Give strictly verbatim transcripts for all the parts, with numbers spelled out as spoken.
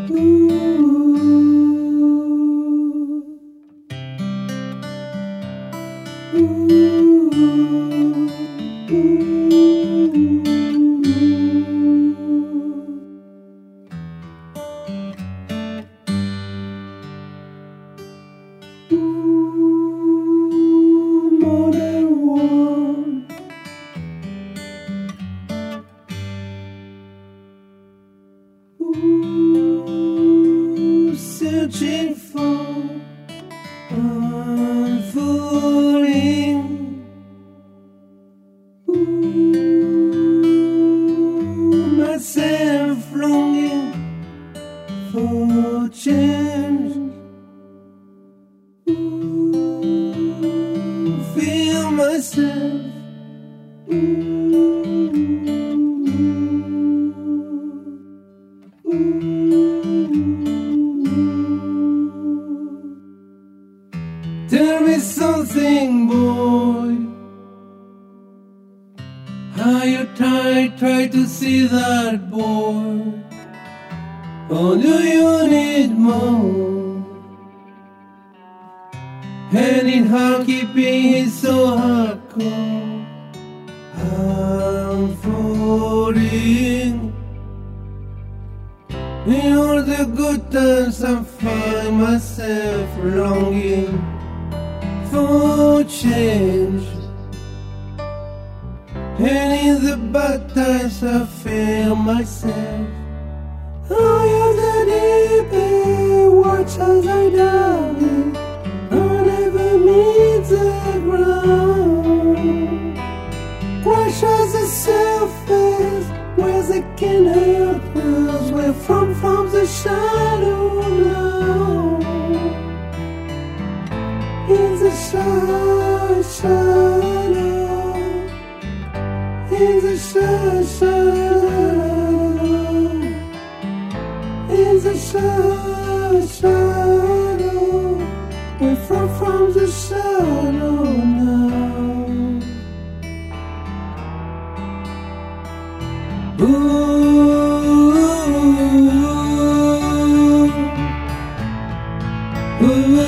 Searching for unfolding, myself longing for change, feel myself tell me something, boy. How you try, try to see that, boy? Or do you need more? Hand in hand, keeping it so hardcore. I'm falling. In all the good times, I find myself longing for change, and in the bad times I feel myself. Oh, you're the deep, watch as I dive. I never meet the ground. Crash as the surface, where they can help us. We're from from the shadow now. In the shadow, shadow, in the shadow, shadow, in the shadow, shadow, we're from from the shadow now. Ooh, ooh,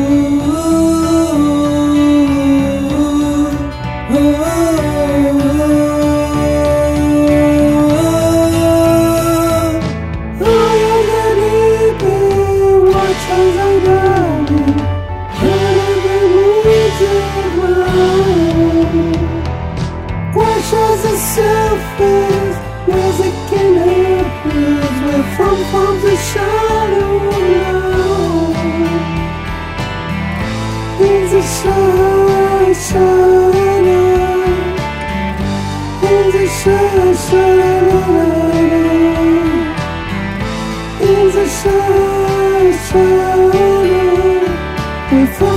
as the surface, where they can help us. We're from, from the shadow now. In the shadow, shadow, in the shadow, shadow, in the shadow, shadow, we're from